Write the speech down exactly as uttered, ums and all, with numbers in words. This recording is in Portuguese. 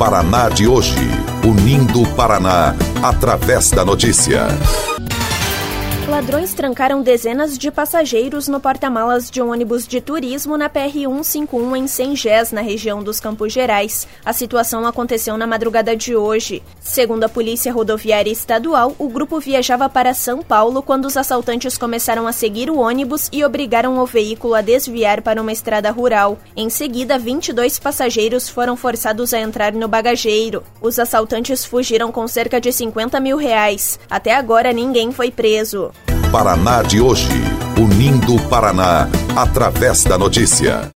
Paraná de hoje, unindo o Paraná através da notícia. Ladrões trancaram dezenas de passageiros no porta-malas de um ônibus de turismo na P R cento e cinquenta e um em Sengés, na região dos Campos Gerais. A situação aconteceu na madrugada de hoje. Segundo a Polícia Rodoviária Estadual, o grupo viajava para São Paulo quando os assaltantes começaram a seguir o ônibus e obrigaram o veículo a desviar para uma estrada rural. Em seguida, vinte e dois passageiros foram forçados a entrar no bagageiro. Os assaltantes fugiram com cerca de cinquenta mil reais. Até agora, ninguém foi preso. Paraná de hoje, unindo o Paraná através da notícia.